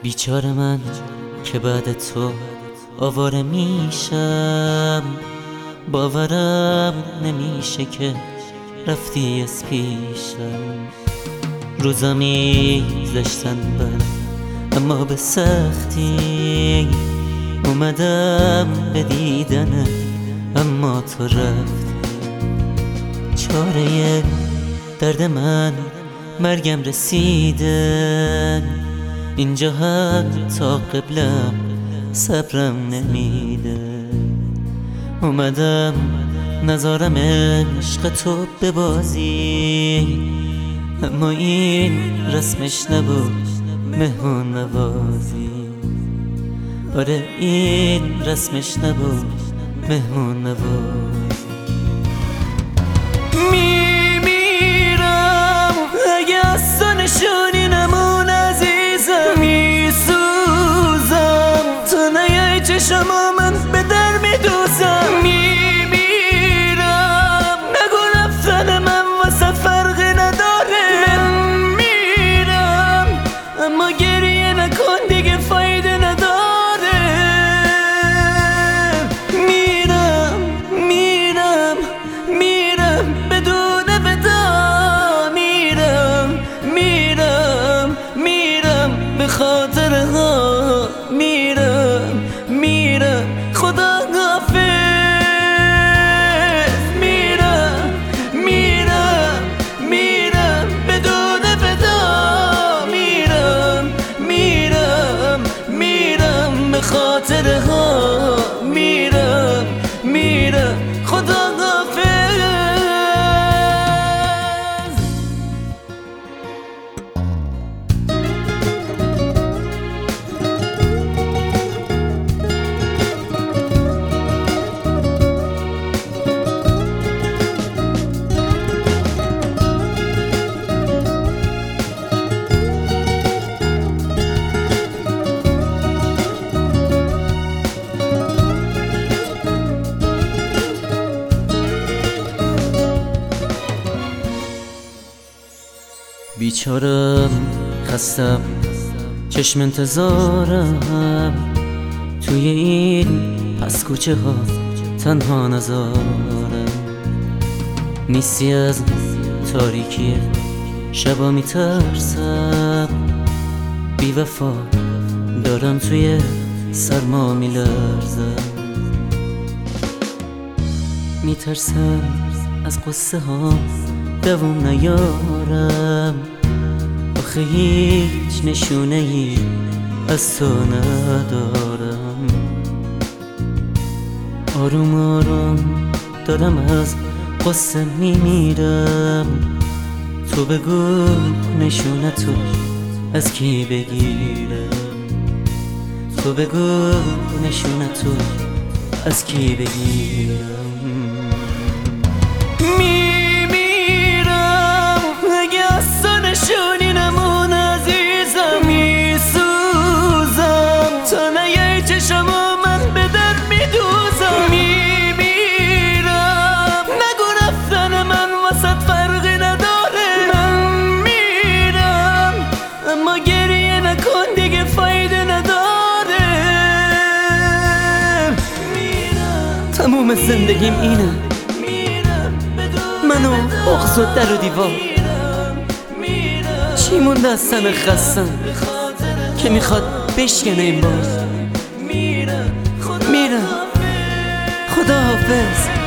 بیچاره من که بعد تو آواره میشم، باورم نمیشه که رفتی از پیشم. روزا میگذشتن بد اما به سختی، اومدم به دیدنت اما تو رفتی. چاره درد من مرگم رسیده، اینجا حتی قبلم صبرم نمیده. اومدم نذارم عشق تو ببازی، اما این رسمش نبود مهمون نوازی. آره این رسمش نبود مهمون نوازی. میمیرم اگه از تو نشونی نمون عزیزم، میسوزم تو نیای چشمو من به در میدوزم. میمیرم نگو رفتن من واسه فرقی نداره، من میرم اما گریه نکن دیگه فایده نداره. میرم میرم میرم بدون ودا، میرم میرم میرم به خاطرها، میرم میرم خدا حافظ. میرم میرم میرم بدون ودا، میرم میرم میرم به خاطرها، میرم میرم خدا حافظ. بیچارم خستم چشم انتظارم، توی این پس کوچه ها تنها نذارم. نیستی از تاریکی شبا میترسم، بی وفا دارم توی سرما میلرزم. میترسم از قصه ها دوام نیارم، آخه هیچ نشونه ای از تو ندارم. آروم آروم دارم از قصه میمیرم، تو بگو نشونه تو از کی بگیرم، تو بگو نشونه تو از کی بگیرم. نشونی نمون عزیزم، میسوزم تا نیای چشمو من به در میدوزم. میمیرم نگو رفتن من واسه فرقی نداره، من میرم اما گریه نکن دیگه فایده نداره. تموم زندگیم اینه، منو بغض و در و دیوار. چی مونده از تن خستم که میخواد بشکنه این باز. میرم خدا حافظ.